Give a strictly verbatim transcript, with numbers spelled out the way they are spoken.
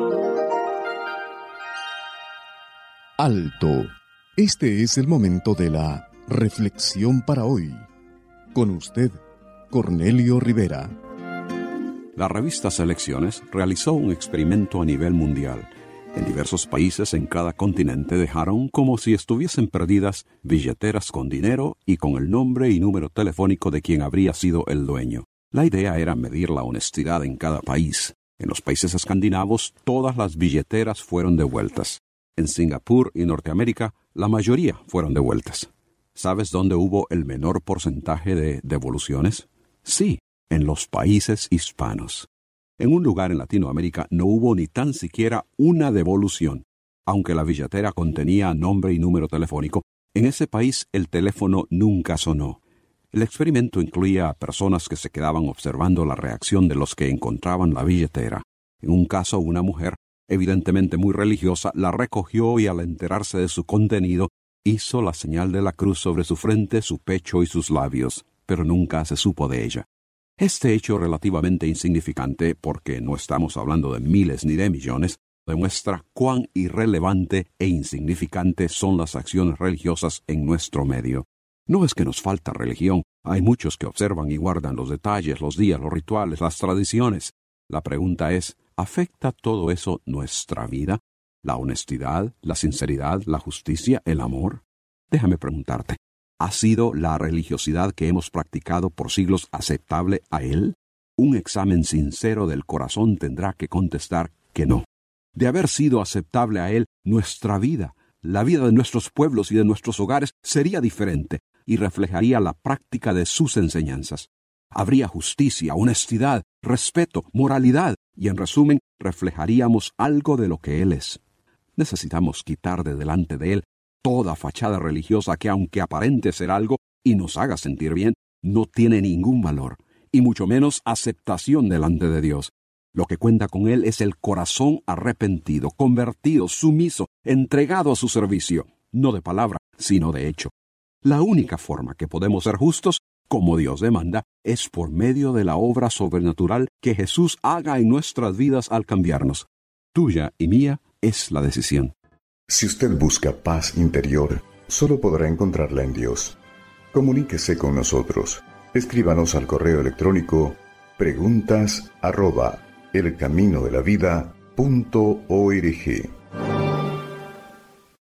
Alto. Este es el momento de la reflexión para hoy. Con usted, Cornelio Rivera. La revista Selecciones realizó un experimento a nivel mundial. En diversos países en cada continente dejaron como si estuviesen perdidas billeteras con dinero y con el nombre y número telefónico de quien habría sido el dueño. La idea era medir la honestidad en cada país. En los países escandinavos, todas las billeteras fueron devueltas. En Singapur y Norteamérica, la mayoría fueron devueltas. ¿Sabes dónde hubo el menor porcentaje de devoluciones? Sí, en los países hispanos. En un lugar en Latinoamérica no hubo ni tan siquiera una devolución. Aunque la billetera contenía nombre y número telefónico, en ese país el teléfono nunca sonó. El experimento incluía a personas que se quedaban observando la reacción de los que encontraban la billetera. En un caso, una mujer, evidentemente muy religiosa, la recogió y al enterarse de su contenido, hizo la señal de la cruz sobre su frente, su pecho y sus labios, pero nunca se supo de ella. Este hecho relativamente insignificante, porque no estamos hablando de miles ni de millones, demuestra cuán irrelevante e insignificante son las acciones religiosas en nuestro medio. No es que nos falta religión, hay muchos que observan y guardan los detalles, los días, los rituales, las tradiciones. La pregunta es, ¿afecta todo eso nuestra vida? ¿La honestidad, la sinceridad, la justicia, el amor? Déjame preguntarte, ¿ha sido la religiosidad que hemos practicado por siglos aceptable a Él? Un examen sincero del corazón tendrá que contestar que no. De haber sido aceptable a Él, nuestra vida, la vida de nuestros pueblos y de nuestros hogares sería diferente y reflejaría la práctica de sus enseñanzas. Habría justicia, honestidad, respeto, moralidad y, en resumen, reflejaríamos algo de lo que Él es. Necesitamos quitar de delante de Él toda fachada religiosa que, aunque aparente ser algo y nos haga sentir bien, no tiene ningún valor, y mucho menos aceptación delante de Dios. Lo que cuenta con Él es el corazón arrepentido, convertido, sumiso, entregado a su servicio, no de palabra, sino de hecho. La única forma que podemos ser justos, como Dios demanda, es por medio de la obra sobrenatural que Jesús haga en nuestras vidas al cambiarnos. Tuya y mía es la decisión. Si usted busca paz interior, solo podrá encontrarla en Dios. Comuníquese con nosotros. Escríbanos al correo electrónico preguntas arroba elcaminodelavida punto org.